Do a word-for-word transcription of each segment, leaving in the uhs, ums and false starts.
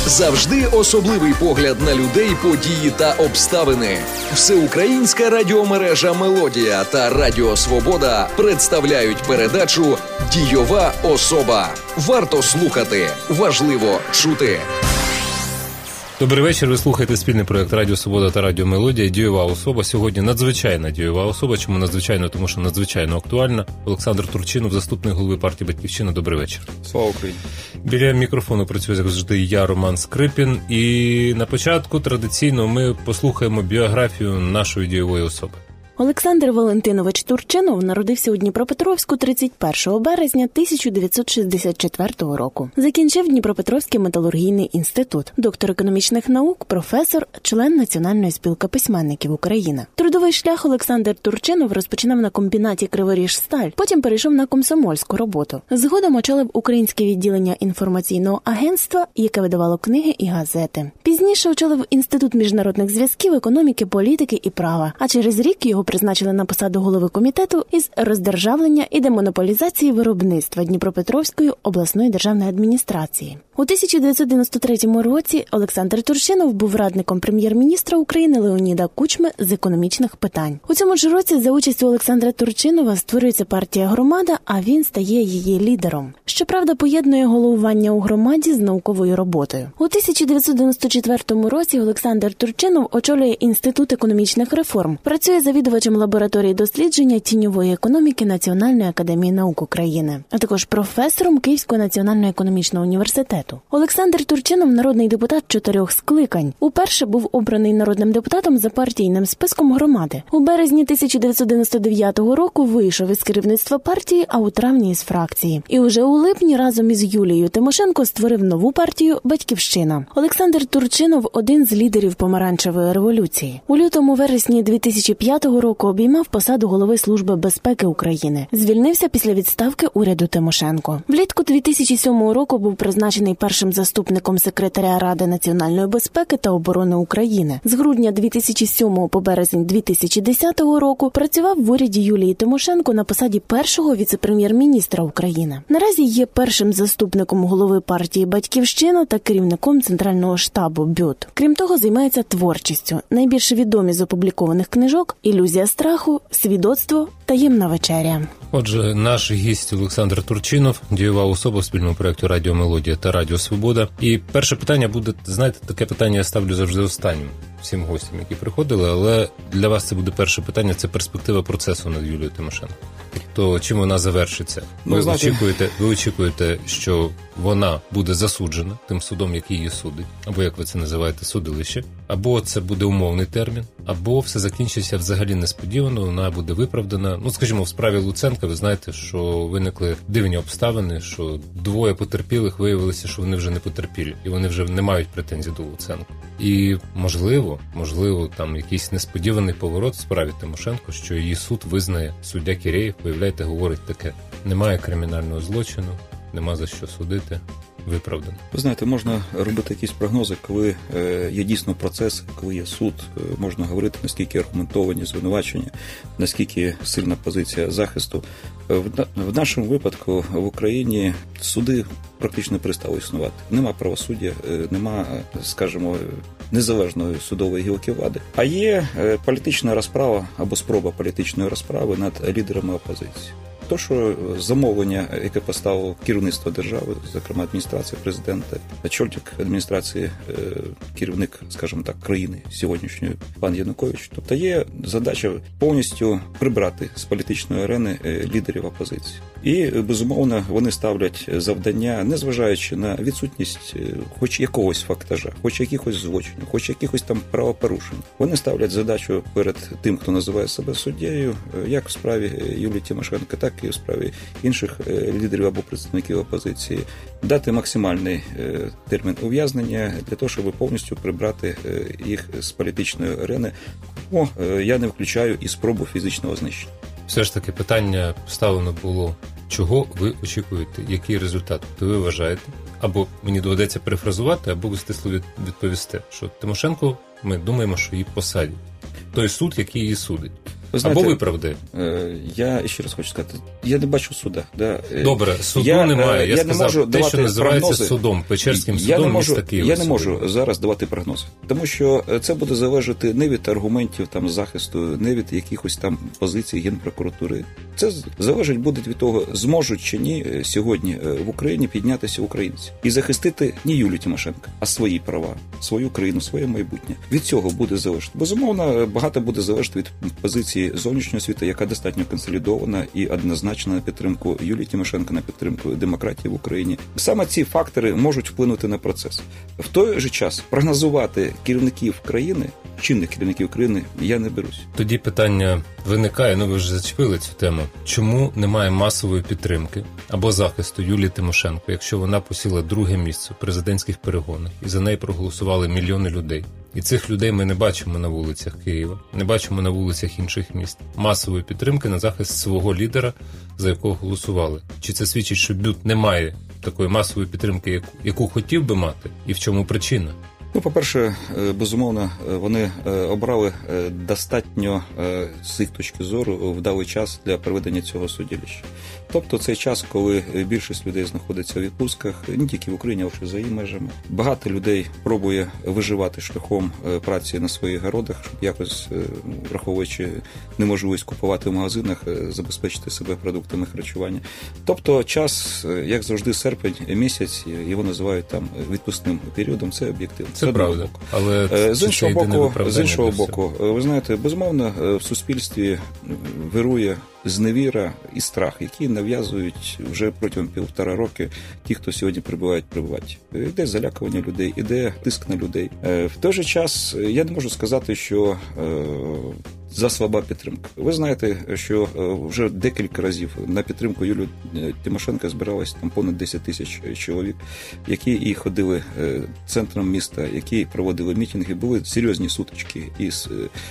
Завжди особливий погляд на людей, події та обставини. Всеукраїнська радіомережа «Мелодія» та Радіо Свобода представляють передачу «Дійова особа». Варто слухати, важливо чути. Добрий вечір, ви слухаєте спільний проєкт Радіо Свобода та Радіо Мелодія «Дійова особа». Сьогодні надзвичайна дійова особа. Чому надзвичайно? Тому що надзвичайно актуальна. Олександр Турчинов, заступник голови партії «Батьківщина». Добрий вечір. Слава Україні. Біля мікрофону працює, як завжди, я, Роман Скрипін. І на початку традиційно ми послухаємо біографію нашої дійової особи. Олександр Валентинович Турчинов народився у Дніпропетровську тридцять першого березня тисяча дев'ятсот шістдесят четвертого року. Закінчив Дніпропетровський металургійний інститут, доктор економічних наук, професор, член Національної спілки письменників України. Трудовий шлях Олександр Турчинов розпочинав на комбінаті «Криворіжсталь», потім перейшов на комсомольську роботу. Згодом очолив українське відділення інформаційного агентства, яке видавало книги і газети. Пізніше очолив Інститут міжнародних зв'язків, економіки, політики і права, а через рік його призначили на посаду голови комітету із роздержавлення і демонополізації виробництва Дніпропетровської обласної державної адміністрації. У тисяча дев'ятсот дев'яносто третьому році Олександр Турчинов був радником прем'єр-міністра України Леоніда Кучми з економічних питань. У цьому ж році за участю Олександра Турчинова створюється партія «Громада», а він стає її лідером. Щоправда, поєднує головування у громаді з науковою роботою. У тисяча дев'ятсот дев'яносто четвертому році Олександр Турчинов очолює Інститут економічних реформ, працює завідувачем лабораторії дослідження тіньової економіки Національної академії наук України, а також професором Київського національного економічного університету. Олександр Турчинов – народний депутат чотирьох скликань. Уперше був обраний народним депутатом за партійним списком «Громади». У березні тисяча дев'ятсот дев'яносто дев'ятого року вийшов із керівництва партії, а у травні із фракції. І уже у липні разом із Юлією Тимошенко створив нову партію «Батьківщина». Олександр Турчинов – один з лідерів помаранчевої революції. У лютому-вересні дві тисячі п'ятого року обіймав посаду голови Служби безпеки України. Звільнився після відставки уряду Тимошенко. Влітку дві тисячі сьомого року був призначений першим заступником секретаря Ради національної безпеки та оборони України. З грудня дві тисячі сьомого по березень дві тисячі десятого року працював в уряді Юлії Тимошенко на посаді першого віце-прем'єр-міністра України. Наразі є першим заступником голови партії «Батьківщина» та керівником Центрального штабу БЮТ. Крім того, займається творчістю. Найбільш відомі з опублікованих книжок «Ілюзія страху», «Свідоцтво», «Таємна вечеря». Отже, наш гість Олександр Турчинов, дійова особа в спільному проєкті «Радіо Мелодія» та «Радіо Свобода». І перше питання буде, знаєте, таке питання я ставлю завжди останнім всім гостям, які приходили, але для вас це буде перше питання, це перспектива процесу над Юлією Тимошенко. Тобто, чим вона завершиться? Ви, ну, знаєте... очікуєте, ви очікуєте, що вона буде засуджена тим судом, який її судить, або, як ви це називаєте, судилище, або це буде умовний термін, або все закінчиться взагалі несподівано, вона буде виправдана. Ну, скажімо, в справі Луценка ви знаєте, що виникли дивні обставини, що двоє потерпілих виявилося, що вони вже не потерпілі, і вони вже не мають претензій до Луценка. І, можливо, можливо, там якийсь несподіваний поворот в справі Тимошенко, що її суд визнає суддя Кірєєв, виявляєте, говорить таке: немає кримінального злочину, нема за що судити, виправдано. Ви знаєте, можна робити якісь прогнози, коли є дійсно процес, коли є суд, можна говорити, наскільки аргументовані звинувачення, наскільки сильна позиція захисту. В нашому випадку в Україні суди практично перестали існувати. Нема правосуддя, нема, скажімо, незалежної судової гілки влади, а є політична розправа або спроба політичної розправи над лідерами опозиції. То, що замовлення, яке поставило керівництво держави, зокрема адміністрація президента, очільник адміністрації, керівник, скажімо так, країни сьогоднішньої, пан Янукович, тобто є задача повністю прибрати з політичної арени лідерів опозиції. І, безумовно, вони ставлять завдання, незважаючи на відсутність хоч якогось фактажа, хоч якихось злочинів, хоч якихось там правопорушень. Вони ставлять задачу перед тим, хто називає себе суддєю, як в справі Юлії Тимошенко, так і в справі інших лідерів або представників опозиції, дати максимальний термін ув'язнення для того, щоб повністю прибрати їх з політичної арени. О, я не включаю і спробу фізичного знищення. Все ж таки питання поставлено було: чого ви очікуєте, який результат? То ви вважаєте, або мені доведеться перефразувати, або ви стисло відповісте, що Тимошенко, ми думаємо, що її посадять. Той суд, який її судить. Ви знаєте, або виправдає. Я ще раз хочу сказати, я не бачу суда. Да. Добре, суду я, немає. Я, я сказав, не можу те, що називається прогнози. судом, Печерським судом я не можу, міста Києва. Я не можу зараз давати прогнози, тому що це буде залежати не від аргументів там захисту, не від якихось там позицій Генпрокуратури. Це залежить буде від того, зможуть чи ні сьогодні в Україні піднятися українці і захистити не Юлію Тимошенко, а свої права, свою країну, своє майбутнє. Від цього буде залежати. Безумовно, багато буде залежати від позиції зовнішнього світу, яка достатньо консолідована і однозначна на підтримку Юлії Тимошенко, на підтримку демократії в Україні. Саме ці фактори можуть вплинути на процес. В той же час прогнозувати керівників країни, чинних керівників країни, я не берусь. Тоді питання виникає, ну ви вже зачепили цю тему. Чому немає масової підтримки або захисту Юлії Тимошенко, якщо вона посіла друге місце в президентських перегонах і за неї проголосували мільйони людей? І цих людей ми не бачимо на вулицях Києва, не бачимо на вулицях інших міст. Масової підтримки на захист свого лідера, за якого голосували. Чи це свідчить, що БЮТ не має такої масової підтримки, яку, яку хотів би мати? І в чому причина? Ну, по-перше, безумовно, вони обрали достатньо, з їх точки зору, вдалий час для проведення цього судилища. Тобто цей час, коли більшість людей знаходиться у відпустках, не тільки в Україні, а й за її межами. Багато людей пробує виживати шляхом праці на своїх городах, щоб якось, враховуючи неможливість купувати в магазинах, забезпечити себе продуктами харчування. Тобто час, як завжди, серпень місяць, його називають там відпускним періодом, це об'єктивно. Це правда. Але з іншого боку, з іншого боку, ви знаєте, безумовно, в суспільстві вирує зневіра і страх, які нав'язують вже протягом півтора роки ті, хто сьогодні прибувають, прибувають. Іде залякування людей, іде тиск на людей. В той же час я не можу сказати, що за слаба підтримка. Ви знаєте, що вже декілька разів на підтримку Юлії Тимошенко збиралось там понад десять тисяч чоловік, які і ходили центром міста, які проводили мітинги, були серйозні сутички із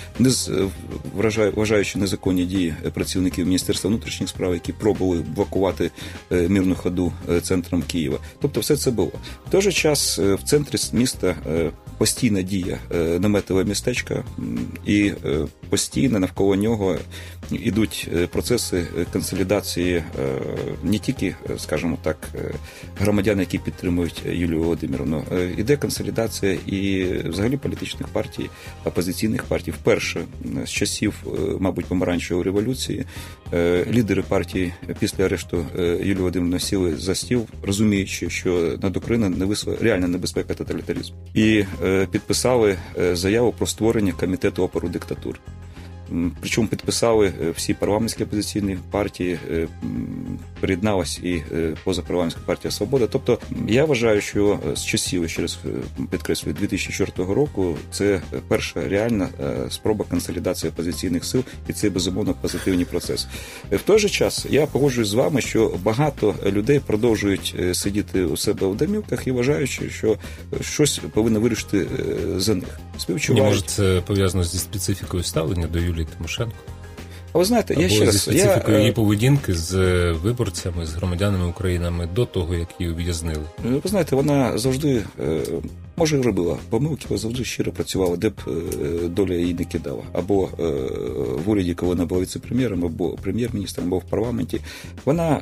вважаючи незаконні дії працівників Міністерства внутрішніх справ, які пробували блокувати мирну ходу центром Києва. Тобто все це було. В той же час в центрі міста постійна дія наметове містечка і постійно навколо нього ідуть процеси консолідації не тільки, скажімо так, громадян, які підтримують Юлію Володимирівну. Іде консолідація і взагалі політичних партій, опозиційних партій. Вперше з часів, мабуть, помаранчевої революції лідери партії після арешту Юлії Володимирівни сіли за стіл, розуміючи, що над Україною нависла реальна небезпека тоталітаризму. І підписали заяву про створення комітету опору диктатури. Причому підписали всі парламентські опозиційні партії, приєдналась і позапарламентська партія «Свобода». Тобто я вважаю, що з часів, ще раз підкреслюю, дві тисячі четвертого року це перша реальна спроба консолідації опозиційних сил, і це, безумовно, позитивний процес. В той же час я погоджуюсь з вами, що багато людей продовжують сидіти у себе в домівках і вважаючи, що щось повинно вирішити за них. Співчувають. Може, це пов'язано зі специфікою ставлення до Юлії Тимошенко? А ви знаєте, або я ще раз... зі специфікою я... її поведінки з виборцями, з громадянами України до того, як її ув'язнили. Ви знаєте, вона завжди, може, і робила помилки, але завжди щиро працювала, де б доля її не кидала. Або в уряді, коли вона була віце-прем'єром, або прем'єр-міністром, або в парламенті. Вона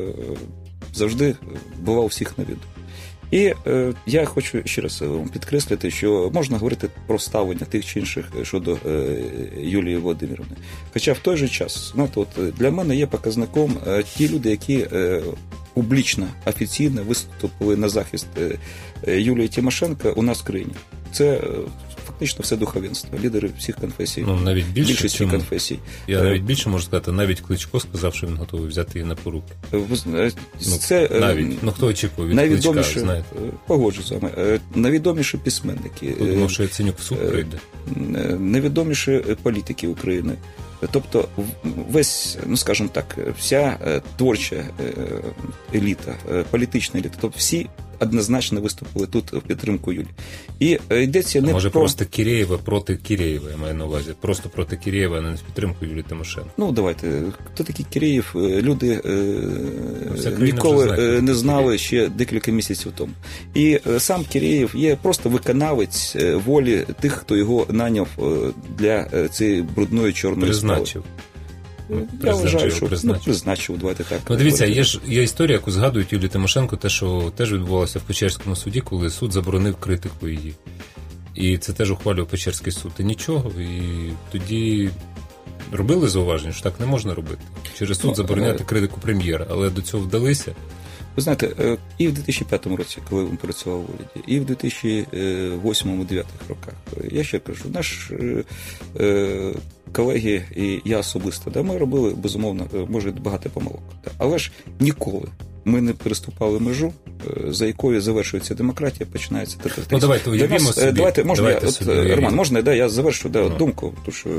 завжди була у всіх на виду. І е, я хочу ще раз вам підкреслити, що можна говорити про ставлення тих чи інших щодо е, Юлії Володимирівни. Хоча в той же час, знаєте, от для мене є показником е, ті люди, які е, публічно, офіційно виступили на захист е, Юлії Тимошенко у нас в країні. Це е, фактично все духовенство, лідери всіх конфесій, ну, навіть більше, більшості чому, конфесій. Я навіть більше можу сказати, навіть Кличко сказав, що він готовий взяти її на поруки. Це, ну, навіть, ну хто очікував від Кличка, знаєте? Погоджу з вами. Найвідоміші письменники. Тому що Яценюк в суд прийде. Найвідоміші політики України. Тобто весь, ну скажімо так, вся творча еліта, політична еліта, тобто всі однозначно виступили тут в підтримку Юлі. І йдеться не Може, про... просто Кірєєва проти Кірєєва, я маю на увазі. Просто проти Кірєєва, а не з підтримкою Юлії Тимошенко. Ну, давайте. Хто такий Кірєєв? Люди ну, ніколи знає, не знали Кірєєв. ще декілька місяців тому. І сам Кірєєв є просто виконавець волі тих, хто його наняв для цієї брудної чорної Призначив. справи. Ну, Я вважаю, що призначив. Ну, призначив, давайте так. Ну, дивіться, є ж є історія, яку згадують Юлії Тимошенко, те, що теж відбувалося в Печерському суді, коли суд заборонив критику її. І це теж ухвалював Печерський суд. І нічого, і тоді робили зауваження, що так не можна робити. Через суд ну, забороняти критику прем'єра, але до цього вдалися. Ви знаєте, і в дві тисячі п'ятому році, коли він працював в уряді, і в дві тисячі восьмому-дев'ятому роках, я ще кажу, наш е, колеги і я особисто, да, ми робили, безумовно, може, багато помилок. Да, але ж ніколи ми не переступали межу, за якою завершується демократія, починається тоталітаризм. Ну, давайте уявімо собі. Давайте, можна, давайте я, собі, от, Роман, можна, да, я завершу да, ну. думку, тому що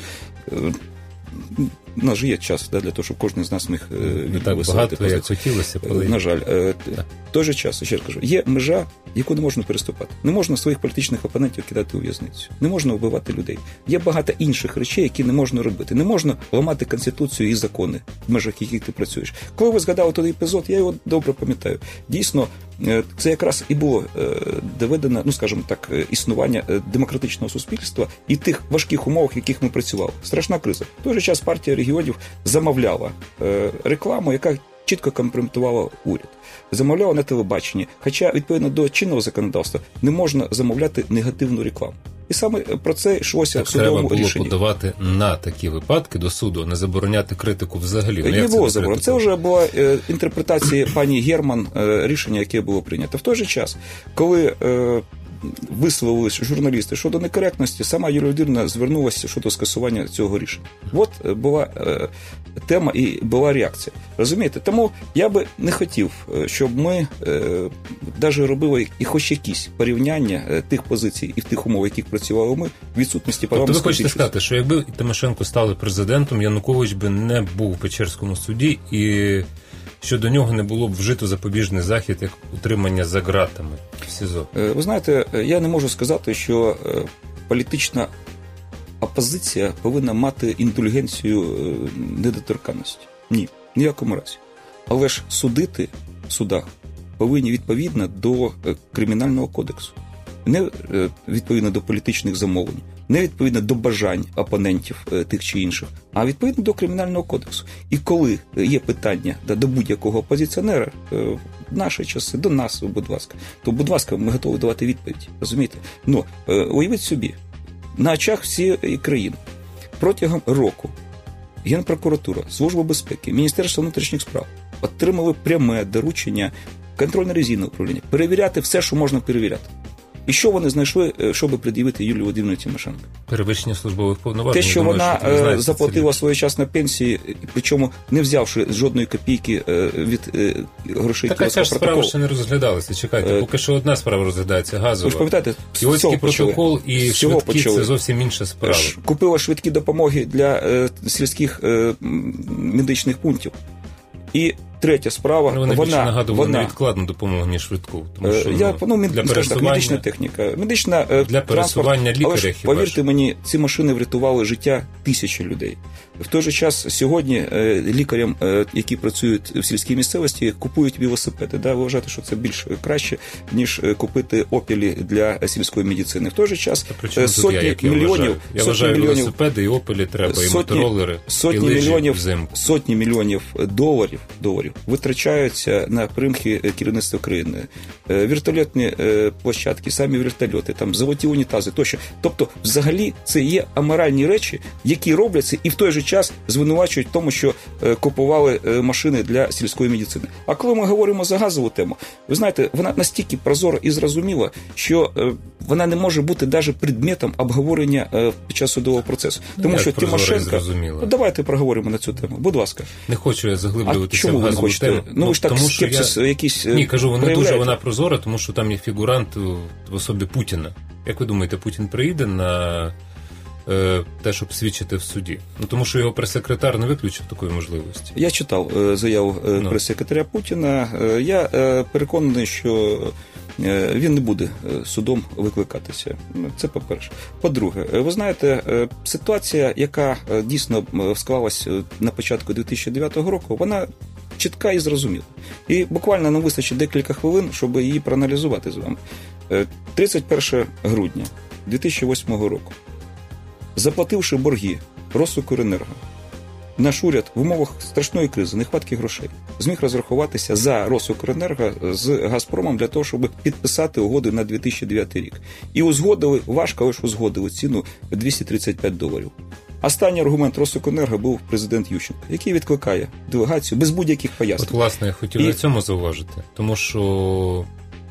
у нас же є час да, для того, щоб кожен з нас міг не так багато, як хотілося. Коли... На жаль. В той же час, ще раз кажу, є межа, яку не можна переступати. Не можна своїх політичних опонентів кидати у в'язницю. Не можна вбивати людей. Є багато інших речей, які не можна робити. Не можна ламати Конституцію і закони, в межах яких ти працюєш. Коли ви згадали той епізод, я його добре пам'ятаю. Дійсно, це якраз і було доведено, ну, скажімо так, існування демократичного суспільства і тих важких умовах, в яких ми працювали. Страшна криза. В той же час партія регіонів замовляла рекламу, яка чітко компрометувала уряд. Замовляла на телебаченні. Хоча, відповідно до чинного законодавства, не можна замовляти негативну рекламу. І саме про це йшлося так в судовому треба було рішенні. подавати на такі випадки до суду, не забороняти критику взагалі. Не було заборони. Це вже була е, інтерпретація пані Герман, е, рішення, яке було прийнято. В той же час, коли е, висловились журналісти щодо некоректності, сама Юлія Володимирівна звернулася щодо скасування цього рішення. От була е, тема і була реакція. Розумієте? Тому я би не хотів, щоб ми е, навіть робили і хоч якісь порівняння е, тих позицій і в тих умов, в яких працювали ми, відсутності парламентської Тобто ви хочете більшості. сказати, що якби Тимошенко стали президентом, Янукович би не був у Печерському суді і що до нього не було б вжито запобіжний захід, як утримання за ґратами в СІЗО? Ви знаєте, я не можу сказати, що політична опозиція повинна мати індульгенцію недоторканності. Ні, ніякому разі. Але ж судити в судах повинні відповідно до Кримінального кодексу. Не відповідно до політичних замовлень, не відповідно до бажань опонентів тих чи інших, а відповідно до Кримінального кодексу. І коли є питання до будь-якого опозиціонера, в наші часи, до нас, будь ласка, то, будь ласка, ми готові давати відповідь, розумієте? Ну, уявіть собі, на очах всієї країни протягом року Генпрокуратура, Служба безпеки, Міністерство внутрішніх справ отримали пряме доручення контрольно-ревізійного управління перевіряти все, що можна перевіряти. І що вони знайшли, щоб пред'явити Юлії Володимирівні Тимошенко? Перевищення службових повноважень. Те, що думаю, вона що знаєте, заплатила своєчасно пенсії, причому не взявши жодної копійки від грошей Така Кіровського ж протоколу. справа ще не розглядалася. Чекайте, поки що одна справа розглядається, газова. Ви ж пам'ятаєте, Кіровський протокол і швидкі – це зовсім інша справа. Купила швидкі допомоги для е, сільських е, медичних пунктів. І третя справа, ну, вони вона... більше нагадували вона... невідкладну допомогу, ніж швидку. Тому що, Я, ну, мед... для пересування... так, медична техніка, медична для транспорт, пересування лікаря, але ж, хіба повірте ж? мені, ці машини врятували життя тисячі людей. В той же час сьогодні лікарям, які працюють в сільській місцевості, купують велосипеди. Да? Ви вважаєте, що це більш краще, ніж купити опелі для сільської медицини. В той же час сотні я, мільйонів... Я вважаю, мільйонів, велосипеди і опелі треба, сотні, і моторолери, сотні і лижі мільйонів, взимку. Сотні мільйонів доларів, доларів витрачаються на примхи керівництва країни. Вертольотні площадки, самі вертольоти, там, золоті унітази, тощо. Тобто, взагалі, це є аморальні речі, які робляться і в той же час звинувачують в тому, що купували машини для сільської медицини. А коли ми говоримо за газову тему, ви знаєте, вона настільки прозора і зрозуміла, що вона не може бути навіть предметом обговорення під час судового процесу. Тому як що Тимошенко... Ну, давайте проговоримо на цю тему, будь ласка. Не хочу я заглиблюватися в газову тему. Ну, ви ж так скепсис я... якийсь Ні, кажу, вона проявляєте. дуже вона прозора, тому що там є фігурант в особі Путіна. Як ви думаєте, Путін приїде на е, те, щоб свідчити в суді? Ну, тому що його прес-секретар не виключив такої можливості. Я читав е, заяву е, No. прес-секретаря Путіна. Е, я е, переконаний, що е, він не буде е, судом викликатися. Це по-перше. По-друге, е, ви знаєте, е, ситуація, яка е, дійсно е, склалась на початку дві тисячі дев'ятого року, вона чітка і зрозуміла. І буквально нам вистачить декілька хвилин, щоб її проаналізувати з вами. Е, тридцять першого грудня дві тисячі восьмого року, заплативши борги Росукренерго, наш уряд в умовах страшної кризи, нехватки грошей, зміг розрахуватися за Росукренерго з Газпромом для того, щоб підписати угоди на дві тисячі дев'ятий рік. І узгодили, важко, але ж узгодили ціну двісті тридцять п'ять доларів. Останній аргумент Росукренерго був президент Ющенко, який відкликає делегацію без будь-яких пояснень. От, власне, я хотів І... на цьому зауважити, тому що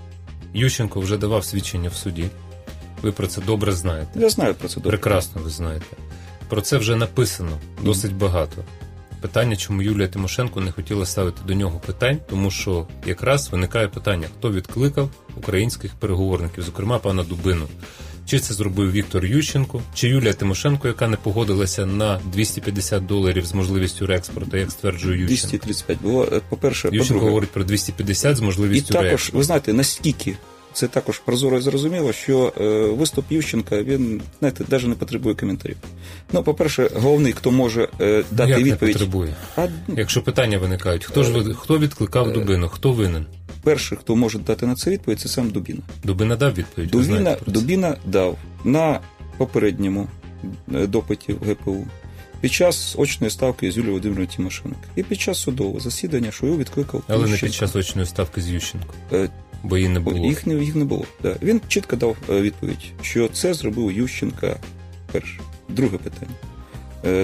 Ющенко вже давав свідчення в суді. Ви про це добре знаєте. Я знаю про це добре. Прекрасно ви знаєте. Про це вже написано досить багато. Питання, чому Юлія Тимошенко не хотіла ставити до нього питань, тому що якраз виникає питання, хто відкликав українських переговорників, зокрема пана Дубину. Чи це зробив Віктор Ющенко, чи Юлія Тимошенко, яка не погодилася на двісті п'ятдесят доларів з можливістю реекспорту, як стверджує Ющенко. двісті тридцять п'ять було, по-перше, Ющенко по-друге. говорить про двісті п'ятдесят з можливістю І також, реекспорту. ви знаєте, наскільки це також прозоро і зрозуміло, що е, виступ Ющенка, він, знаєте, навіть не потребує коментарів. Ну, по-перше, головний, хто може е, дати Як відповідь... не потребує? А, Якщо питання виникають, хто ж ви- хто відкликав Дубину, хто винен? перший, хто може дати на це відповідь, це сам Дубіна. Дубина дав відповідь, ви Дубіна, знаєте про це. Дубіна дав на попередньому е, допиті в ГПУ під час очної ставки з Юлією Володимирівною Тимошенко і під час судового засідання, що його відкликав Але не Ющенко. під час очної ставки з Ющенко, Е, бо її не було. Їх не, їх не було. Да. Він чітко дав е, відповідь, що це зробив Ющенка перше. Друге питання. Е,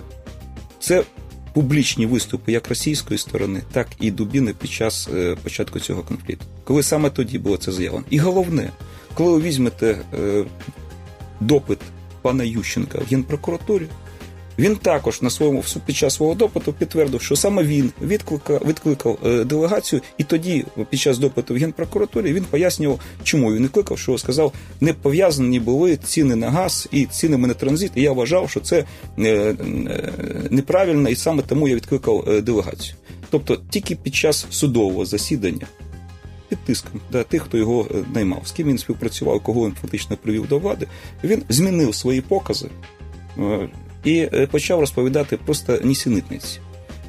Це публічні виступи як російської сторони, так і Дубіни під час е, початку цього конфлікту. Коли саме тоді було це заявлено. І головне, коли ви візьмете е, допит пана Ющенка в Генпрокуратурі, він також на своєму під час свого допиту підтвердив, що саме він відкликав, відкликав е, делегацію, і тоді, під час допиту в Генпрокуратурі, він пояснював, чому він відкликав, що сказав, не пов'язані були ціни на газ і цінами на транзит, і я вважав, що це е, е, неправильно, і саме тому я відкликав е, делегацію. Тобто тільки під час судового засідання, під тиском да, тих, хто його е, наймав, з ким він співпрацював, кого він фактично привів до влади, він змінив свої покази, е, і почав розповідати просто нісенітниці.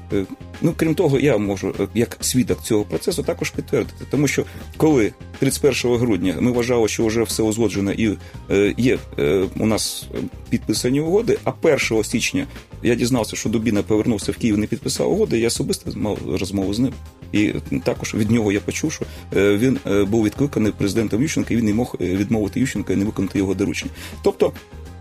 Ну, крім того, я можу, як свідок цього процесу, також підтвердити. Тому що, коли тридцять першого грудня ми вважали, що вже все узгоджено і е, є е, у нас підписані угоди, а першого січня я дізнався, що Дубіна повернувся в Київ і не підписав угоди, я особисто мав розмову з ним. І також від нього я почув, що е, він е, був відкликаний президентом Ющенка, і він не мог відмовити Ющенка і не виконати його доручення. Тобто,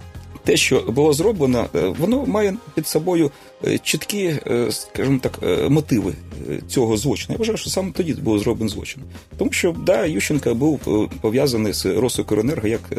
те, що було зроблено, воно має під собою чіткі, скажімо так, мотиви цього злочину. Я вважаю, що саме тоді був зроблений злочин. Тому що, да, Ющенко був пов'язаний з Росукренерго, як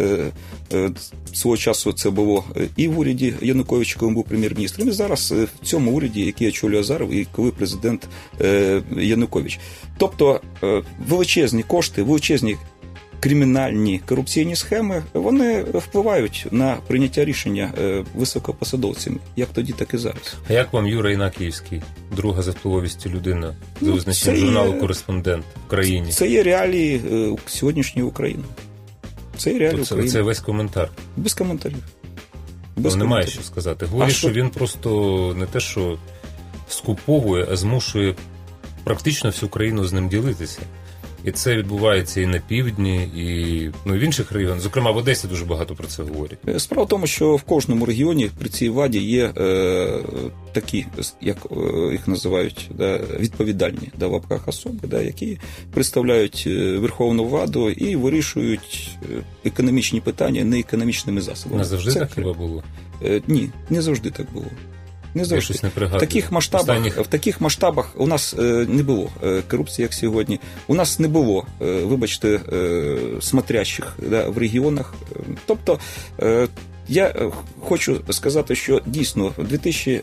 свого часу це було і в уряді Януковича, коли він був прем'єр-міністром, і зараз в цьому уряді, який очолює Азаров, і коли президент Янукович. Тобто величезні кошти, величезні кримінальні корупційні схеми, вони впливають на прийняття рішення високопосадовцями, як тоді, так і зараз. А як вам Юра Інакіївський, друга за впливовістю людина, за Ну, визначенням це є- журналу «Кореспондент» в країні? Це є реалії е, сьогоднішньої України. Це є реалії Це, України. це весь коментар. Без коментарів. Бо Без немає коментарів. що сказати. Говорить, А що що? він просто не те, що скуповує, а змушує практично всю країну з ним ділитися. І це відбувається і на півдні, і ну, і в інших регіонах. Зокрема, в Одесі дуже багато про це говорять. Справа в тому, що в кожному регіоні при цій владі є е, такі, як е, їх називають, да, відповідальні да, в лапках особи, да, які представляють Верховну владу і вирішують економічні питання не економічними засобами. Не завжди Це так хіба було? Е, ні, не завжди так було. Не Я завжди. щось не В пригадую. таких масштабах, Останніх... в таких масштабах у нас е, не було е, корупції, як сьогодні. У нас не було, е, вибачте, е, смотрящих да, в регіонах. Тобто, е, я хочу сказати, що дійсно в дві тисячі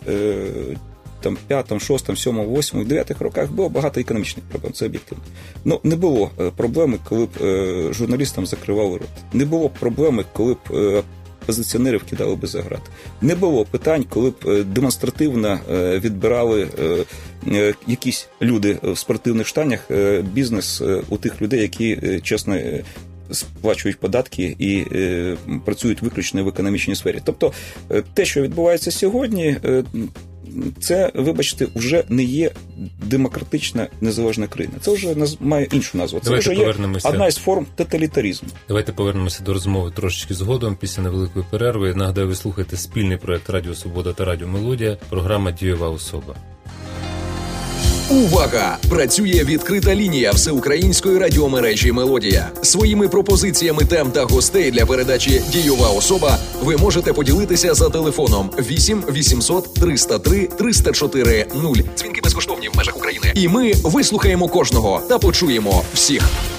п'ятому, шостому, сьомому, восьмому, дев'ятому роках було багато економічних проблем, це об'єктивно. Ну, не було проблеми, коли б е, журналістам закривали рот. Не було проблеми, коли б е, опозиціонерів кидали би за грати. Не було питань, коли б демонстративно відбирали якісь люди в спортивних штанях бізнес у тих людей, які чесно сплачують податки і е, працюють виключно в економічній сфері. Тобто те, що відбувається сьогодні, е, це, вибачте, вже не є демократична незалежна країна. Це вже наз... має іншу назву. Це Давайте вже є одна із форм тоталітаризму. Давайте повернемося до розмови трошечки згодом, після невеликої перерви. Нагадаю, ви слухаєте спільний проект Радіо Свобода та Радіо Мелодія, програма «Дієва особа». Увага! Працює відкрита лінія всеукраїнської радіомережі «Мелодія». Своїми пропозиціями тем та гостей для передачі «Дієва особа» ви можете поділитися за телефоном вісім вісімсот триста три триста чотири нуль. Дзвінки безкоштовні в межах України. І ми вислухаємо кожного та почуємо всіх.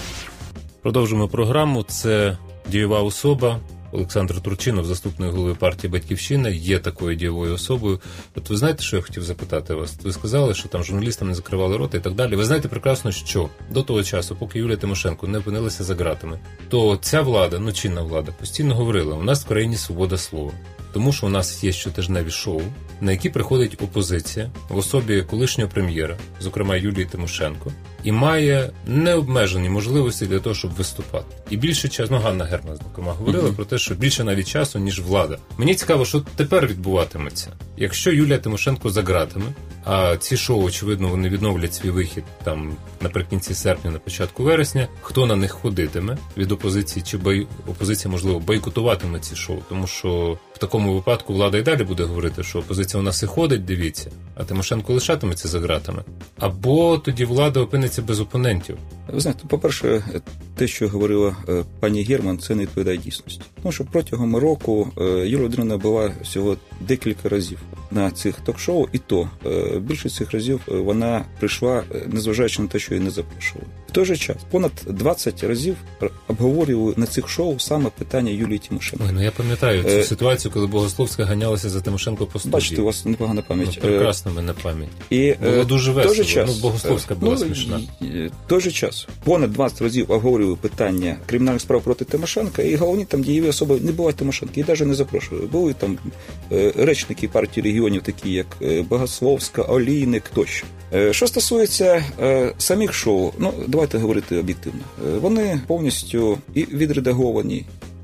Продовжуємо програму. Це «Дієва особа». Олександр Турчинов, заступник голови партії «Батьківщина», є такою дієвою особою. От ви знаєте, що я хотів запитати вас? Ви сказали, що там журналістам не закривали рота і так далі. Ви знаєте прекрасно, що до того часу, поки Юлія Тимошенко не опинилася за ґратами, то ця влада, ну чинна влада, постійно говорила, у нас в країні свобода слова. Тому що у нас є щотижневі шоу, на які приходить опозиція в особі колишнього прем'єра, зокрема Юлії Тимошенко, і має необмежені можливості для того, щоб виступати. І більше часу, ну Ганна Герман, зокрема, говорила mm-hmm. про те, що більше навіть часу, ніж влада. Мені цікаво, що тепер відбуватиметься. Якщо Юлія Тимошенко за ґратами, а ці шоу, очевидно, вони відновлять свій вихід там наприкінці серпня, на початку вересня, хто на них ходитиме від опозиції, чи бой... опозиція, можливо, бойкотуватиме ці шоу, тому що в такому випадку влада і далі буде говорити, що опозиція у нас і ходить, дивіться, а Тимошенко лишатиметься за ґратами. Або тоді влада опиниться без опонентів. Ви знаєте, по-перше, те, що говорила пані Герман, це не відповідає дійсності. Тому що протягом року Юлія Володимирівна була всього декілька разів на цих ток-шоу, і то більшість цих разів вона прийшла, незважаючи на те, що її не запрошували. В той же час понад двадцять разів обговорювали на цих шоу саме питання Юлії Тимошенко. Ой, ну я пам'ятаю цю е... ситуацію, коли Богословська ганялася за Тимошенко по студії. Бачите, у вас непогана пам'ять. Ну, прекрасна мене пам'ять. І, було дуже весело. Час, ну, Богословська була ну, смішна. В той же час понад двадцять разів обговорювали питання кримінальних справ проти Тимошенка, і головні там дієві особи не були Тимошенко, і навіть не запрошували. Були там речники партії регіонів, такі як Богословська, Олійник тощо. Що стосується е, самих шоу, ну, давайте говорити об'єктивно. Е, вони повністю і відредаговані,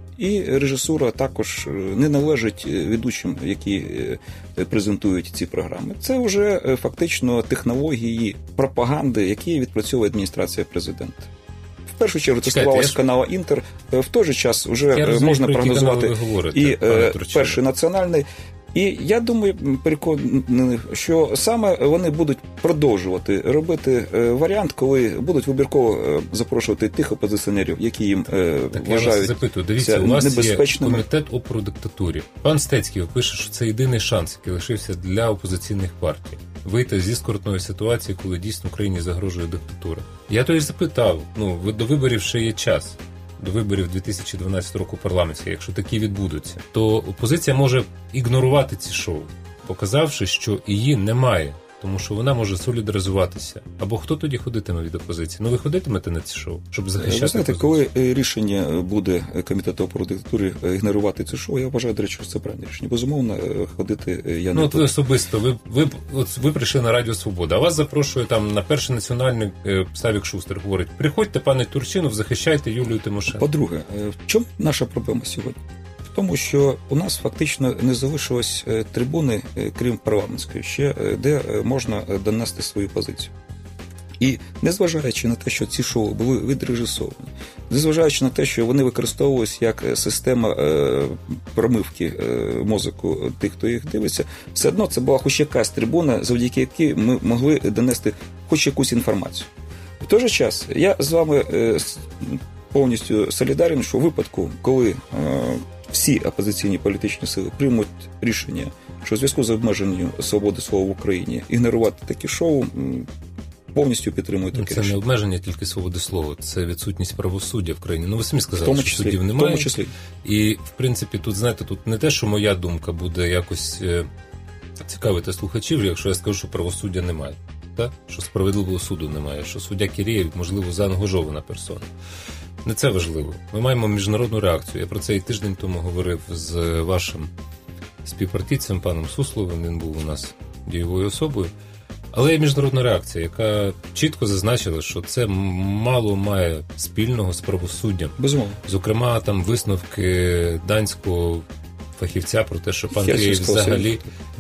і режисура також не належить ведучим, які е, презентують ці програми. Це вже е, фактично технології пропаганди, які відпрацьовує адміністрація президента. В першу чергу це стосувалося каналу «Інтер». В той же час вже розумію, можна прогнозувати говорите, і е, перший національний. І я думаю, переконаний, що саме вони будуть продовжувати робити варіант, коли будуть вибірково запрошувати тих опозиціонерів, які їм так, вважають я вас запитую, дивіться, у вас небезпечними. Є комітет опору диктатурі. Пан Стецький пише, що це єдиний шанс, який лишився для опозиційних партій. Вийти зі скрутної ситуації, коли дійсно в країні загрожує диктатура. Я то й запитав, ну, до виборів ще є час. До виборів дві тисячі дванадцятого року парламентських, якщо такі відбудуться, то опозиція може ігнорувати ці шоу, показавши, що її немає, тому що вона може солідаризуватися. Або хто тоді ходитиме від опозиції? Ну ви ходитимете на ці шоу, щоб захищати ви знаєте, опозицію? Коли рішення буде Комітету опору диктатури ігнорувати ці шоу, я вважаю, до речі, що це правильне рішення. Безумовно, ходити я не Ну от ви особисто, ви, ви, от ви прийшли на Радіо Свобода, а вас запрошує там на перший національний е, Савік Шустер, говорить, приходьте, пане Турчинов, захищайте Юлію Тимошенко. По-друге, в чому наша проблема сьогодні? Тому що у нас фактично не залишилось трибуни, крім парламентської, ще де можна донести свою позицію. І незважаючи на те, що ці шоу були відрежисовані, незважаючи на те, що вони використовувалися як система промивки мозку тих, хто їх дивиться, все одно це була хоч якась трибуна, завдяки якій ми могли донести хоч якусь інформацію. В той же час я з вами повністю солідарен, що у випадку, коли всі опозиційні політичні сили приймуть рішення, що в зв'язку з обмеженням свободи слова в Україні ігнорувати такі шоу, повністю підтримують таке рішення. Це не обмеження тільки свободи слова, це відсутність правосуддя в країні. Ну ви самі сказали, числі, що суддів немає. В тому числі. І, в принципі, тут, знаєте, тут не те, що моя думка буде якось е, цікавити слухачів, якщо я скажу, що правосуддя немає. Так? Що справедливого суду немає, що суддя Кірєєв, можливо, заангажована персона. Не це важливо. Ми маємо міжнародну реакцію. Я про це і тиждень тому говорив з вашим співпартійцем, паном Сусловим, він був у нас дієвою особою. Але є міжнародна реакція, яка чітко зазначила, що це мало має спільного з правосуддям. Безумовно. Зокрема, там висновки данського фахівця про те, що пан Київ взагалі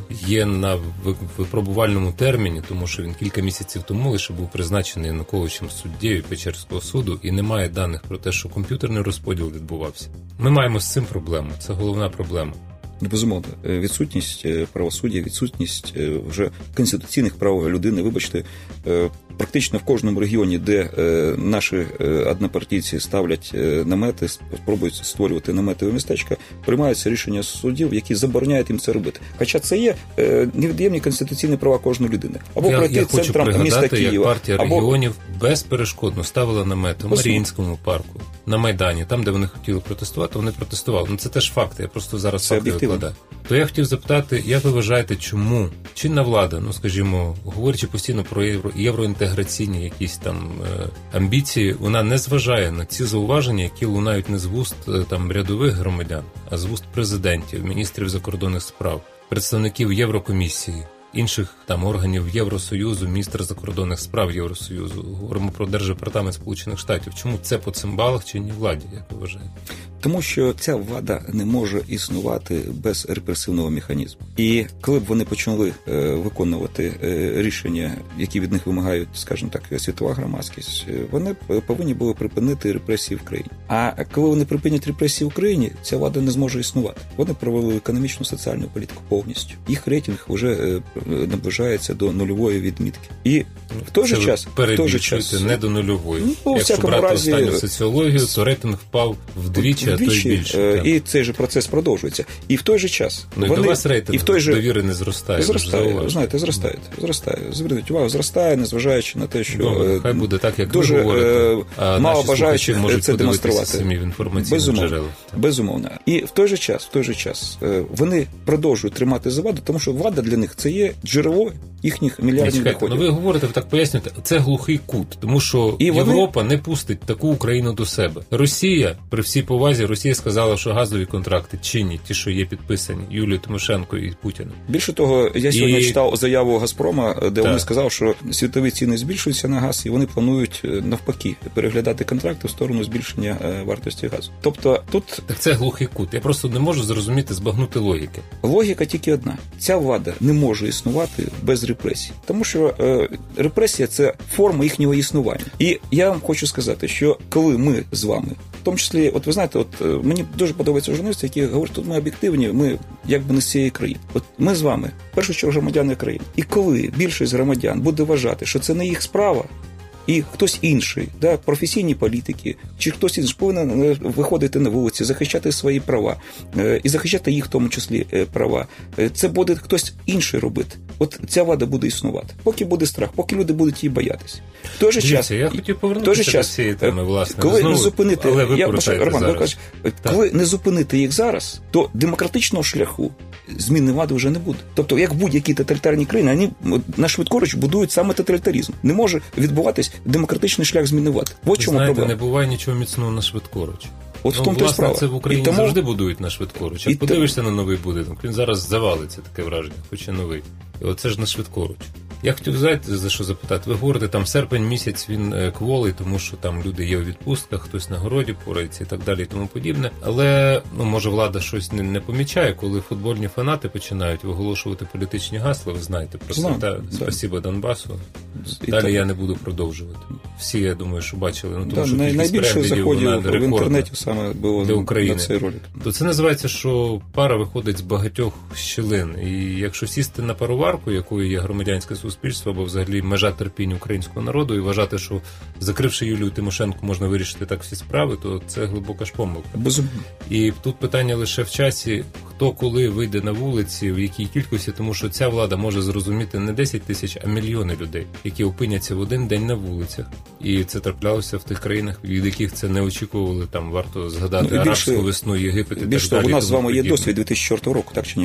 є на випробувальному терміні, тому що він кілька місяців тому лише був призначений Януковичем суддєю Печерського суду і немає даних про те, що комп'ютерний розподіл відбувався. Ми маємо з цим проблему. Це головна проблема. Безумовно, відсутність правосуддя, відсутність вже конституційних прав людини, вибачте, практично в кожному регіоні, де наші однопартійці ставлять намети, спробують створювати наметові містечка, приймаються рішення суддів, які забороняють їм це робити. Хоча це є невід'ємні конституційні права кожної людини. Або я, пройти я центром міста Києва. Як партія або... регіонів безперешкодно ставила намети в Маріїнському парку, на Майдані, там, де вони хотіли протестувати, вони протестували. Ну це теж факти, я просто зараз факти викладаю. То я хотів запитати, як ви вважаєте, чому чинна влада, ну скажімо, говорячи постійно про євро, євроінтеграційні якісь там е, амбіції, вона не зважає на ці зауваження, які лунають не з вуст е, там рядових громадян, а з вуст президентів, міністрів закордонних справ, представників Єврокомісії, інших там органів Євросоюзу, міністр закордонних справ Євросоюзу. Говоримо про Держдепартамент Сполучених Штатів. Чому це по цим балах чинній владі, як ви вважаєте? Тому що ця влада не може існувати без репресивного механізму. І коли б вони почали е, виконувати е, рішення, які від них вимагають, скажімо так, світова громадськість, вони повинні були припинити репресії в країні. А коли вони припинять репресії в країні, ця влада не зможе існувати. Вони провели економічну, соціальну політику повністю. Їх рейтинг вже е, наближається до нульової відмітки. І в той же час, в той же час не до нульової. Ну, якщо брати разі, останню соціологію, то рейтинг впав вдвічі, а то й більше. І цей же процес продовжується. І в той же час ну, вони... і до вас рейтинг і в той же... довіри не зростає. Зростає, знаєте, зростає. Зростає. Зверніть увагу, зростає, незважаючи на те, що ну, хай буде так, як дуже ви говорите. А мало бажаючих це демонструвати. Самі в інформаційних Безумовно. джерелах. Безумовно. І в той же час, в той же час вони продовжують тримати за владу, тому що влада для них це є джерело їхніх мільярдних доходів. Ну ви говорите, ви так пояснюєте, це глухий кут, тому що і Європа вони... не пустить таку Україну до себе. Росія, при всій повазі, Росія сказала, що газові контракти чинні, ті, що є підписані Юлією Тимошенко і Путіним. Більше того, я сьогодні і... читав заяву Газпрома, де так. вони сказали, що світові ціни збільшуються на газ, і вони планують навпаки переглядати контракти в сторону збільшення вартості газу. Тобто тут... Так це глухий кут. Я просто не можу зрозуміти, збагнути логіки. Логіка тільки одна. Ця влада не може існувати без репресій. Тому що е, репресія – це форма їхнього існування. І я вам хочу сказати, що коли ми з вами, в тому числі, от ви знаєте, от мені дуже подобаються журналісти, які говорять, тут ми об'єктивні, ми якби не з цієї країни. От ми з вами, в першу чергу, громадяни країни. І коли більшість громадян буде вважати, що це не їх справа, і хтось інший, да, професійні політики, чи хтось інший повинен виходити на вулиці, захищати свої права, е, і захищати їх в тому числі е, права. Е, це буде хтось інший робити. От ця влада буде існувати. Поки буде страх, поки люди будуть її боятися. В той же Дивіться, час, я хотів повернутися до цієї теми, власне. Коли Знову, не зупинити, але ви я, Роман, я кажу, коли не зупинити їх зараз, то демократичного шляху зміни влади вже не буде. Тобто, як будь-які тоталітарні країни, вони на швидкоруч будують саме тоталітаризм. Не може відбуватись демократичний шлях зміни влади. От чому знаєте, проблема. Не буває нічого міцного на швидкоруч. От ну, в тому власне, справа. Це в Україні тому... завжди будують на швидкоруч. Як і подивишся тому... на новий будинок, він зараз завалиться, таке враження, хоч і новий. І оце ж на швидкоруч. Я хотів, знаєте, за що запитати? Ви говорите, там серпень місяць він кволий, тому що там люди є у відпустках, хтось на городі порається і так далі і тому подібне. Але, ну, може, влада щось не, не помічає, коли футбольні фанати починають виголошувати політичні гасла, ви знаєте, про Знаю, та, да. спасіба Донбасу. І далі так. я не буду продовжувати. Всі, я думаю, що бачили. Ну, тому да, що най- найбільше заходів в інтернеті саме було для України. На цей ролик. То це називається, що пара виходить з багатьох щілин. І якщо сісти на пароварку, якою є громадянське суспільство, або взагалі межа терпіння українського народу, і вважати, що закривши Юлію Тимошенко можна вирішити так всі справи, то це глибока ж помилка. Безумовно. І тут питання лише в часі, хто коли вийде на вулиці, в якій кількості, тому що ця влада може зрозуміти не десять тисяч, а мільйони людей, які опиняться в один день на вулицях. І це траплялося в тих країнах, від яких це не очікували. Там варто згадати ну, арабську весну, Єгипет і більше так далі. У нас з вами є подібне. досвід дві тисячі четвертого року, так чи ні?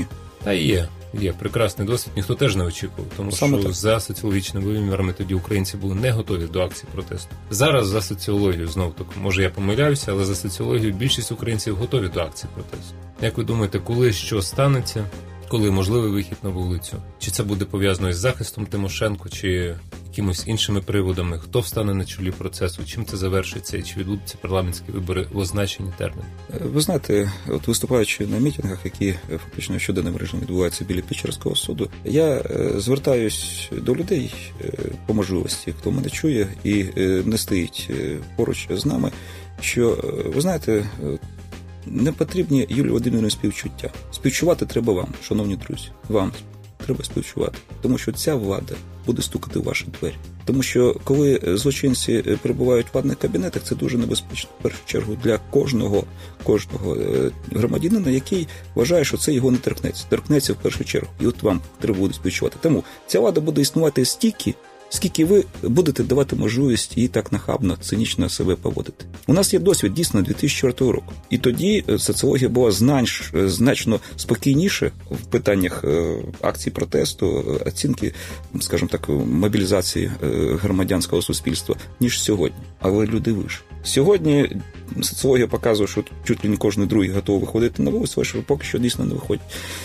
Та є. Є прекрасний досвід, ніхто теж не очікував, тому Саме що так. за соціологічними вимірами тоді українці були не готові до акцій протесту. Зараз за соціологію, знов таки, може я помиляюся, але за соціологію більшість українців готові до акцій протесту. Як ви думаєте, коли що станеться, коли можливий вихід на вулицю? Чи це буде пов'язано із захистом Тимошенко, чи якимось іншими приводами? Хто встане на чолі процесу? Чим це завершиться? І чи відбудуться парламентські вибори в означені терміни? Ви знаєте, от виступаючи на мітингах, які фактично в щоденному режимі відбуваються біля Печерського суду, я звертаюсь до людей по можливості, хто мене чує і не стоїть поруч з нами, що, ви знаєте, не потрібні Юлії Володимирівні співчуття. Співчувати треба вам, шановні друзі. Вам треба співчувати. Тому що ця влада буде стукати в ваші двері. Тому що коли злочинці перебувають в владних кабінетах, це дуже небезпечно. В першу чергу для кожного, кожного громадянина, який вважає, що це його не торкнеться. Торкнеться в першу чергу. І от вам треба буде співчувати. Тому ця влада буде існувати стільки, скільки ви будете давати можливість їй так нахабно, цинічно себе поводити. У нас є досвід, дійсно, дві тисячі четвертого року. І тоді соціологія була знач, значно спокійніше в питаннях акцій протесту, оцінки, скажімо так, мобілізації громадянського суспільства, ніж сьогодні. Але люди вийшли. Сьогодні соціологія показує, що чуть ли не кожен другий готовий виходити на вулицю, але поки що дійсно не виходять.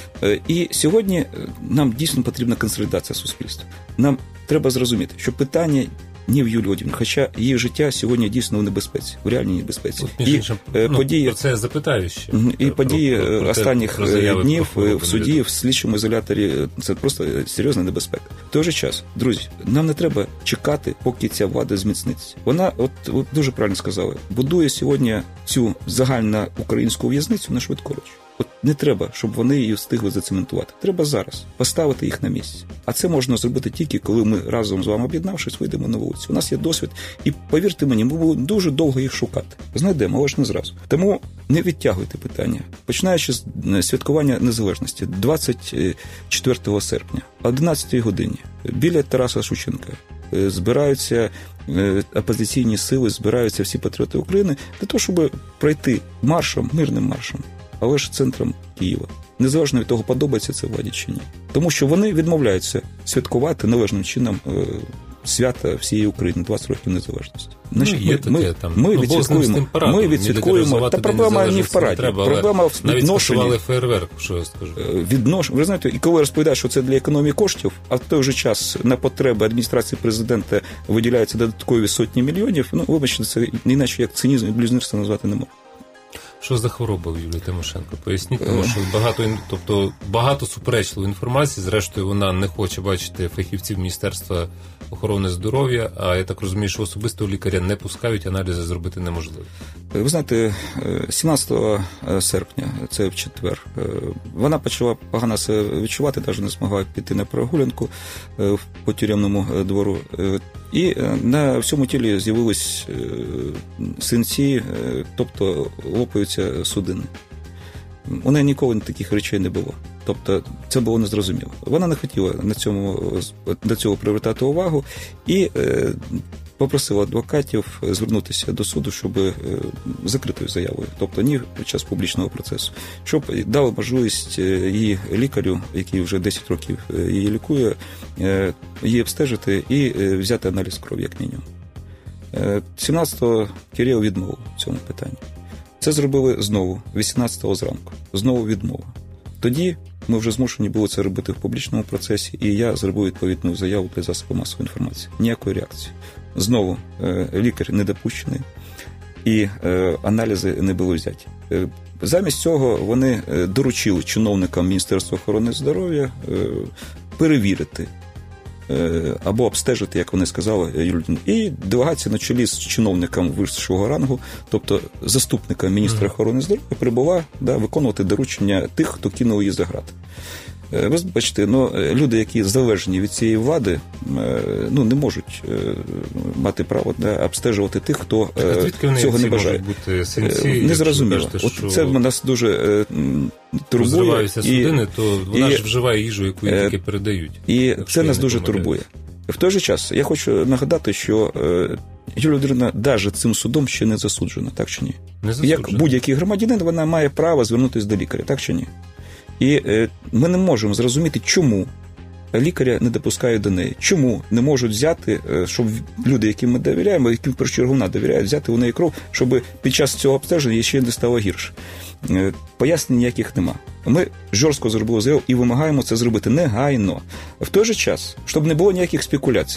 І сьогодні нам дійсно потрібна консолідація суспільства. Нам треба зрозуміти, що питання не в Юлії Володимирівні, хоча її життя сьогодні дійсно в небезпеці, в реальній небезпеці. От, і іншим, ну, події, про це я запитаю ще. І про, події про, про, останніх про заяви, днів про в суді, в слідчому ізоляторі – це просто серйозна небезпека. В той же час, друзі, нам не треба чекати, поки ця влада зміцниться. Вона, от, от дуже правильно сказали, будує сьогодні цю загальну українську в'язницю на швидкоруч. От не треба, щоб вони її встигли зацементувати. Треба зараз поставити їх на місці. А це можна зробити тільки, коли ми разом з вами об'єднавшись, вийдемо на вулицю. У нас є досвід. І повірте мені, ми будемо дуже довго їх шукати. Знайдемо, але ж не зразу. Тому не відтягуйте питання. Починаючи з святкування незалежності двадцять четвертого серпня, о одинадцятій годині, біля Тараса Шевченка, збираються опозиційні сили, збираються всі патріоти України для того, щоб пройти маршем, мирним маршем, але ж центром Києва. Незалежно від того, подобається це владі чи ні. Тому що вони відмовляються святкувати належним чином свята всієї України, двадцять років незалежності. Значить, ну, є таке, ми, там, ми ну, відсвяткуємо, ми відсвяткуємо, та проблема не в параді, треба, проблема в навіть відношенні. Навіть фейерверк, що я скажу. Віднош... Ви знаєте, і коли розповідають, що це для економії коштів, а в той же час на потреби адміністрації президента виділяються додаткові сотні мільйонів, ну, вибачте, це іначе як цинізм і блюзнірство назвати не можна. Що за хвороба у Юлії Тимошенко? Поясніть, тому що багато, тобто, багато суперечливої інформації, зрештою вона не хоче бачити фахівців Міністерства охорони здоров'я, а я так розумію, що особисто лікаря не пускають, аналізи зробити неможливо. Ви знаєте, сімнадцятого серпня, це в четвер, вона почала погано себе відчувати, навіть не змогла піти на прогулянку по тюремному двору. І на всьому тілі з'явились синці, тобто лопаються судини. У неї ніколи таких речей не було. Тобто це було незрозуміло. Вона не хотіла на цьому, до цього привертати увагу і е, попросила адвокатів звернутися до суду, щоб е, закритою заявою, тобто не під час публічного процесу, щоб дали можливість її лікарю, який вже десять років її лікує, е, її обстежити і е, взяти аналіз крові, як мінімум. Е, сімнадцятого Кирил відмовив в цьому питанні. Це зробили знову, вісімнадцятого зранку. Знову відмова. Тоді ми вже змушені були це робити в публічному процесі, і я зробив відповідну заяву для засобів масової інформації. Ніякої реакції. Знову е, лікар не допущений, і е, аналізи не були взяті. Е, замість цього вони доручили чиновникам Міністерства охорони здоров'я е, перевірити або обстежити, як вони сказали, Юлію. І делегація на чолі з чиновником вищого рангу, тобто заступником міністра охорони здоров'я, прибула да, виконувати доручення тих, хто кинув її за грати. Ви бачите, ну, люди, які залежні від цієї влади, ну, не можуть мати право да, обстежувати тих, хто так, цього не бажає. Бути синці, не зрозуміло. Кажете, От що... це нас дуже турбує. Розриваються судини, і, то вона і, ж вживає їжу, яку їй тільки передають. І це нас дуже турбує. В той же час я хочу нагадати, що Юлія Володимирівна навіть цим судом ще не засуджена, так чи ні? Не засуджена. Як будь-який громадянин, вона має право звернутися до лікаря, так чи ні? І ми не можемо зрозуміти, чому лікаря не допускають до неї. Чому не можуть взяти, щоб люди, яким ми довіряємо, яким в першу чергу вона довіряє, взяти у неї кров, щоб під час цього обстеження ще не стало гірше. Пояснень ніяких нема. Ми жорстко зробили заяву і вимагаємо це зробити негайно. В той же час, щоб не було ніяких спекуляцій.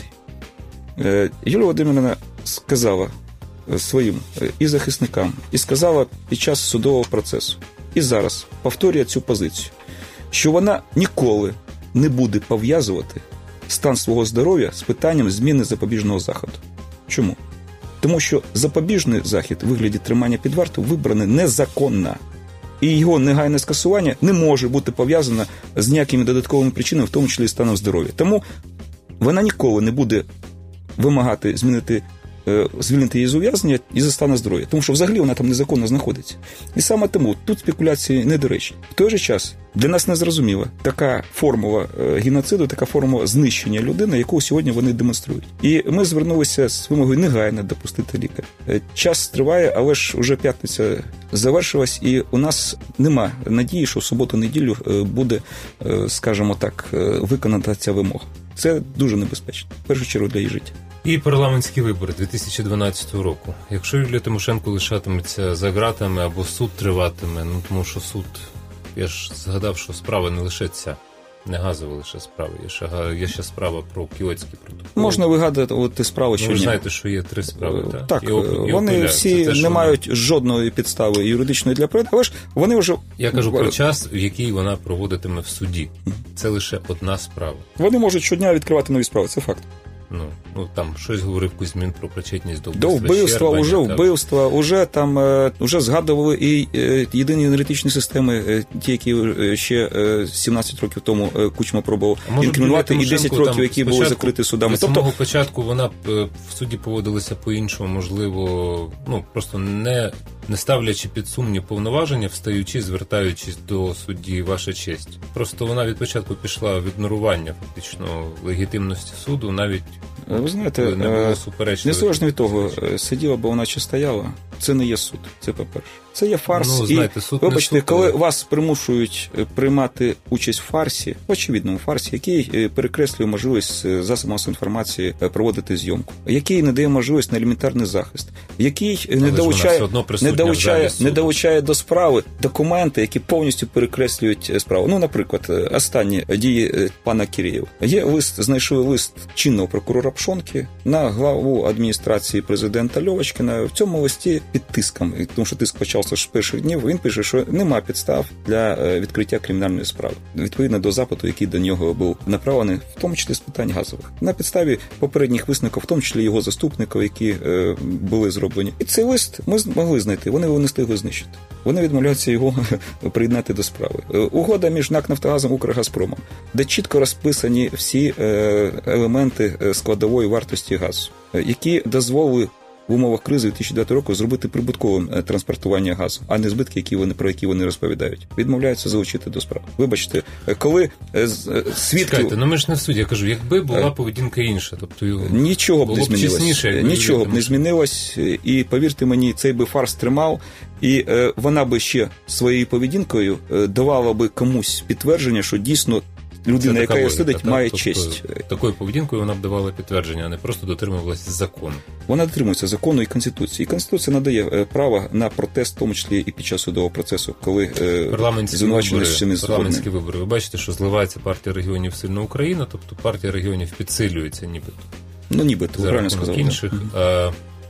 Юлія Володимирівна сказала своїм і захисникам, і сказала під час судового процесу, і зараз повторює цю позицію, що вона ніколи не буде пов'язувати стан свого здоров'я з питанням зміни запобіжного заходу. Чому? Тому що запобіжний захід у вигляді тримання під вартою вибраний незаконно. І його негайне скасування не може бути пов'язане з ніякими додатковими причинами, в тому числі і станом здоров'я. Тому вона ніколи не буде вимагати змінити, звільнити її з ув'язнення із-за стану здоров'я. Тому що взагалі вона там незаконно знаходиться. І саме тому тут спекуляції недоречні. В той же час для нас незрозуміла така формула геноциду, така формула знищення людини, яку сьогодні вони демонструють. І ми звернулися з вимогою негайно допустити лікаря. Час триває, але ж уже п'ятниця завершилась, і у нас нема надії, що в суботу-неділю буде, скажімо так, виконана ця вимога. Це дуже небезпечно, в першу чергу для її життя. І парламентські вибори дві тисячі дванадцятого року. Якщо Юлія Тимошенко лишатиметься за ґратами або суд триватиме, ну тому що суд, я ж згадав, що справа не лише ця, не газова лише справа, є ще, є ще справа про Кіотський протокол. Можна вигадувати справи, що ну, ви ні. знаєте, що є три справи, так? Так, і, і вони всі те, не мають вона... жодної підстави юридичної для перед, але ж вони вже... Я кажу про час, в який вона проводитиме в суді. Це лише одна справа. Вони можуть щодня відкривати нові справи, це факт. Ну, ну там щось говорив Кузьмін про причетність до вбивства. До вбивства, Щербаня, уже вбивства, уже там уже згадували і єдині енергетичні системи, ті, які ще сімнадцять років тому Кучма пробував інкримінувати, і десять років, які були закриті судами. З тобто... самого початку вона в суді поводилася по-іншому, можливо, ну, просто не, не ставлячи під сумнів повноваження, встаючи, звертаючись до судді «Ваша честь». Просто вона від початку пішла в ігнорування, фактично, легітимності суду, навіть ви знаєте, незалежно від того, сиділа б вона чи стояла, це не є суд, це по-перше. Це є фарс. Ну, знаєте, суд і, вибачте, суд, коли але... вас примушують приймати участь в фарсі, очевидному фарсі, який перекреслює можливість засобів масової інформації проводити зйомку, який не дає можливість на елементарний захист, який не долучає, не, долучає, не долучає до справи документи, які повністю перекреслюють справу. Ну, наприклад, останні дії пана Кірєєва. Є лист, знайшли лист чинного прокурора Пшонки на главу адміністрації президента Льовочкіна. В цьому листі під тиском, тому що тиск почався з перших днів, він пише, що нема підстав для відкриття кримінальної справи. Відповідно до запиту, який до нього був направлений, в тому числі з питань газових. На підставі попередніх висновків, в тому числі його заступників, які е, були зроблені. І цей лист ми змогли знайти, вони його не встигли знищити. Вони відмовляються його приєднати до справи. Угода між НАК «Нафтогазом» і «Укргазпромом», де чітко розписані всі е, елементи складової вартості газу, які дозволили в умовах кризи дві тисячі дев'ятого року зробити прибутковим транспортування газу, а не збитки, які вони, про які вони розповідають. Відмовляються залучити до справи. Вибачте, коли свідки... Чекайте, ну ми ж не в суді, я кажу, якби була поведінка інша, тобто нічого б не змінилось. Нічого б не змінилось, і повірте мені, цей би фарс тримав, і е, вона би ще своєю поведінкою е, давала би комусь підтвердження, що дійсно людина, яка її сидить, та, має тобто, честь. Такою поведінкою вона б давала підтвердження, а не просто дотримувалася закону. Вона дотримується закону і Конституції. І Конституція надає право на протест, в тому числі і під час судового процесу, коли звинувачення з чимось згодне. Парламентські вибори. Ви бачите, що зливається партія регіонів «Сильна Україна», тобто партія регіонів підсилюється нібито. Ну, нібито, ви правильно сказали. Інших, а,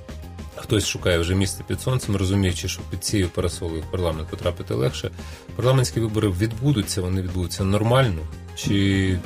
хтось шукає вже місце під сонцем, розуміючи, що під цією парасолою в парламент потрапити легше. Парламентські вибори відбудуться, вони відбудуться нормально. Чи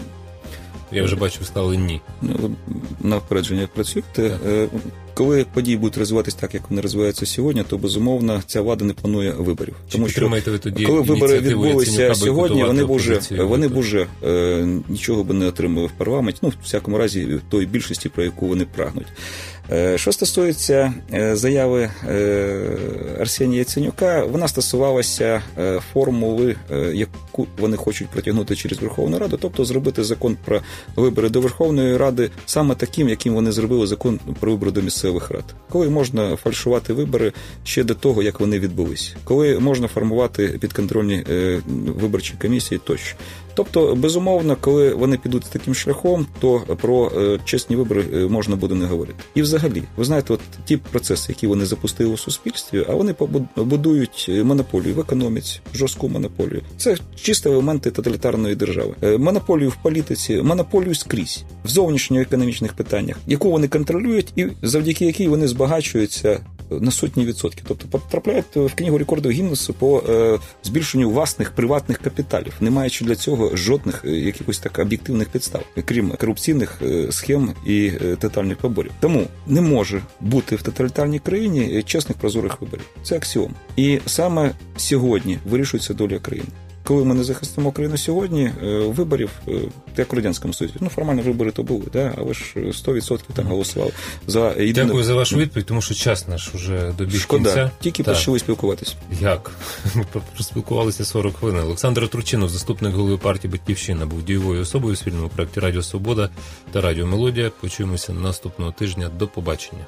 я вже бачу, сказали ні? Ну, на впередження працюєте. Коли події будуть розвиватися так, як вони розвиваються сьогодні, то, безумовно, ця влада не планує виборів. Чи тому що, ви тоді коли вибори відбулися сьогодні, вони б уже, вони б уже е, нічого б не отримали в парламенті, ну, в всякому разі, в той більшості, про яку вони прагнуть. Що стосується заяви Арсенія Яценюка, вона стосувалася формули, яку вони хочуть протягнути через Верховну Раду, тобто зробити закон про вибори до Верховної Ради саме таким, яким вони зробили закон про вибори до місцевих рад. Коли можна фальшувати вибори ще до того, як вони відбулись. Коли можна формувати підконтрольні виборчі комісії тощо. Тобто, безумовно, коли вони підуть таким шляхом, то про чесні вибори можна буде не говорити. І взагалі, ви знаєте, от ті процеси, які вони запустили у суспільстві, а вони будують монополію в економіці, жорстку монополію. Це чисто елементи тоталітарної держави. Монополію в політиці, монополію скрізь, в зовнішньоекономічних питаннях, яку вони контролюють і завдяки якій вони збагачуються на сотні відсотків. Тобто потрапляють в книгу рекордів Гіннесу по е, збільшенню власних приватних капіталів, не маючи для цього жодних е, якихось так об'єктивних підстав, крім корупційних е, схем і е, тотальних поборів. Тому не може бути в тоталітарній країні чесних прозорих виборів. Це аксіом. І саме сьогодні вирішується доля країни. Коли ми не захистимо країну сьогодні, виборів, як у Радянському Союзі, ну, формально вибори то були, да? Але ж сто відсотків там голосували за єдине... Дякую за вашу відповідь, тому що час наш уже добіг Шкода. кінця. Тільки так. Почали спілкуватися. Як? Ми проспілкувалися сорок хвилин. Олександр Турчинов, заступник голови партії «Батьківщина», був дієвою особою у спільному проєкті «Радіо Свобода» та «Радіо Мелодія». Почуємося наступного тижня. До побачення.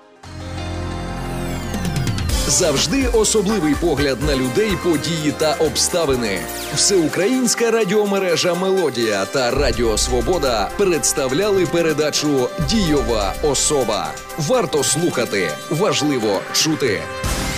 Завжди особливий погляд на людей, події та обставини. Всеукраїнська радіомережа «Мелодія» та «Радіо Свобода» представляли передачу «Дієва особа». Варто слухати, важливо чути.